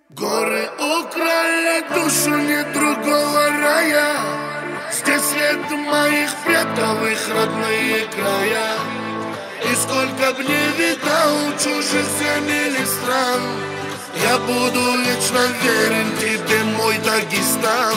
Горы украли душу не другого рая. Здесь след моих предков, их родные края. И сколько б не видал чужих земель и стран, я буду вечно верен тебе, мой Дагестан.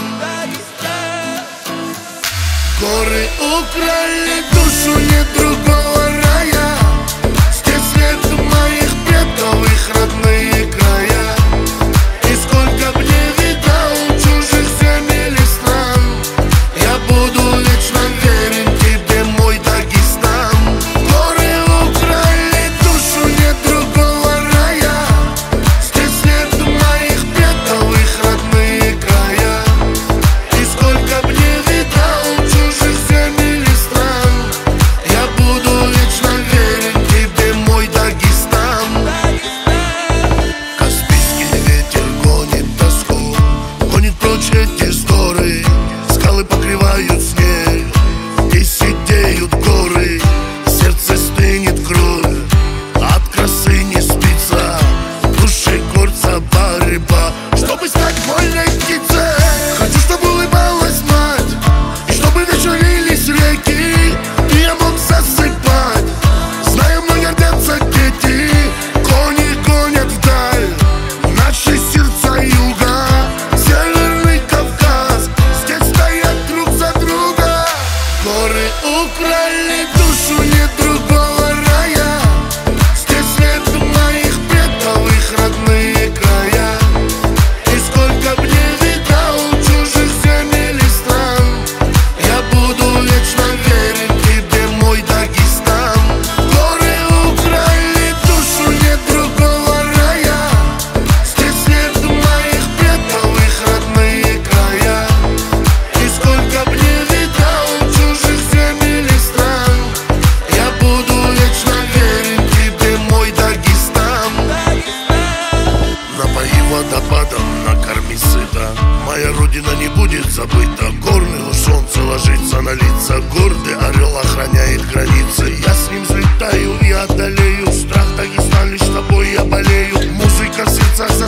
Горы украли душу не другого рая. Здесь след моих предков, их родные края. И сколько б не видал чужих земель и стран, я буду вечно верен тебе, мой Дагестан. Горы украли душу не другого рая. Здесь след моих предков, их родные края. И сколько б не видал чужих земель и стран, я буду вечно верен тебе, мой Дагестан. Каспийский ветер гонит тоску, гонит прочь эти горы. Скалы покрывают снег и сидеют горы. Сердце стынет кровь, от красы не спится, в душе горца борьба, чтобы стать вольной птицей. Хочу, чтобы улыбалась мать, и чтобы вечерились реки, и я мог засыпать, зная, мной гордятся дети. Кони гонят вдаль наши сердца юга, Северный Кавказ, здесь стоят друг за друга. Горы украли душу не другого рая. Здесь след моих предков, их родные края. И сколько б не видал чужих земель и стран, я буду вечно верен тебе, мой Дагестан. Горы украли душу не другого рая. Здесь след моих предков, их родные края. И сколько б не видал чужих земель и стран, я буду вечно верен тебе, мой Дагестан. Напои водопадом, накорми сыто, моя родина не будет забыта. Горный солнце ложится на лица, гордый орел охраняет границы. Я с ним взлетаю и одолею страх. Дагестан, лишь тобой я болею. Музыка в сердцах